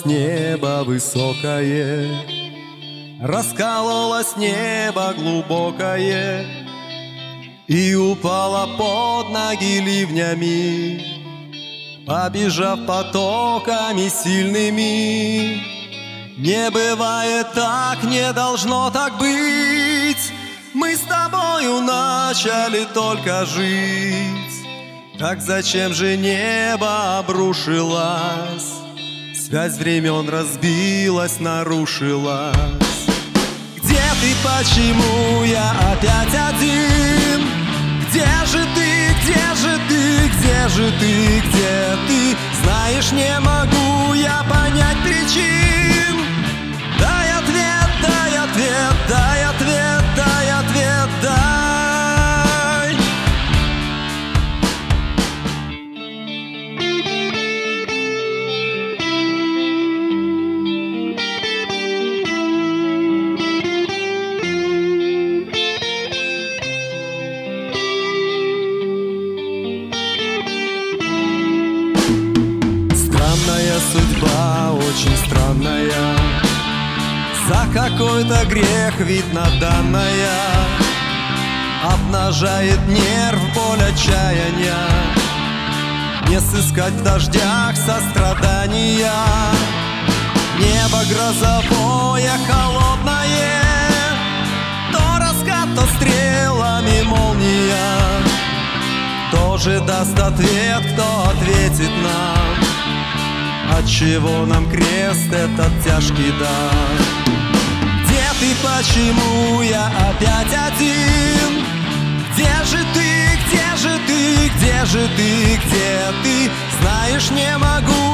небо высокое, раскололось небо глубокое и упало под ноги ливнями, побежав потоками сильными. Не бывает так, не должно так быть. Мы с тобою начали только жить. Так зачем же небо обрушилось? Связь времен разбилась, нарушилась. Где ты, почему я опять один? Где же ты, где же ты, где же ты, где ты? Знаешь, не могу я понять причин. Дай ответ, дай ответ, дай ответ, дай ответ, дай. Странная судьба, очень странная. За какой-то грех, видно, данная, обнажает нерв, боль отчаяния. Не сыскать в дождях сострадания. Небо грозовое, холодное, то раскат, то стрелами молния. Кто же даст ответ, кто ответит нам? Отчего нам крест этот тяжкий дар? Где ты, почему я опять один? Где же ты, где же ты, где же ты, где ты? Знаешь, не могу